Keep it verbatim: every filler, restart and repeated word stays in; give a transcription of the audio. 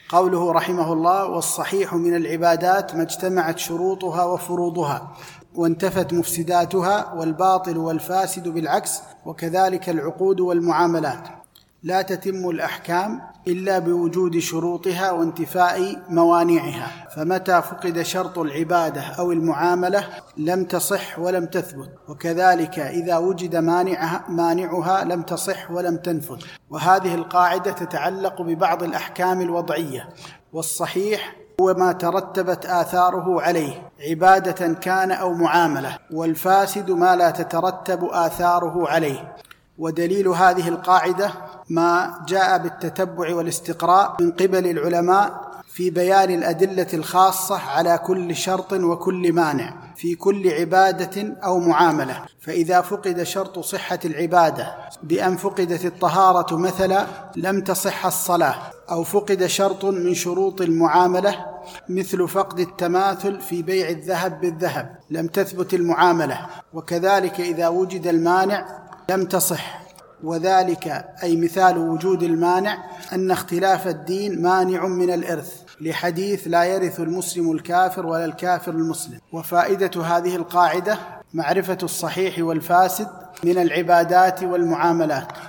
قوله رحمه الله: والصحيح من العبادات ما اجتمعت شروطها وفروضها وانتفت مفسداتها، والباطل والفاسد بالعكس، وكذلك العقود والمعاملات. لا تتم الأحكام إلا بوجود شروطها وانتفاء موانعها، فمتى فقد شرط العبادة أو المعاملة لم تصح ولم تثبت، وكذلك إذا وجد مانعها, مانعها لم تصح ولم تنفذ. وهذه القاعدة تتعلق ببعض الأحكام الوضعية، والصحيح هو ما ترتبت آثاره عليه عبادة كان أو معاملة، والفاسد ما لا تترتب آثاره عليه. ودليل هذه القاعدة ما جاء بالتتبع والاستقراء من قبل العلماء في بيان الأدلة الخاصة على كل شرط وكل مانع في كل عبادة أو معاملة. فإذا فقد شرط صحة العبادة بأن فقدت الطهارة مثلا لم تصح الصلاة، أو فقد شرط من شروط المعاملة مثل فقد التماثل في بيع الذهب بالذهب لم تثبت المعاملة، وكذلك إذا وجد المانع لم تصح. وذلك أي مثال وجود المانع أن اختلاف الدين مانع من الإرث، لحديث: لا يرث المسلم الكافر ولا الكافر المسلم. وفائدة هذه القاعدة معرفة الصحيح والفاسد من العبادات والمعاملات،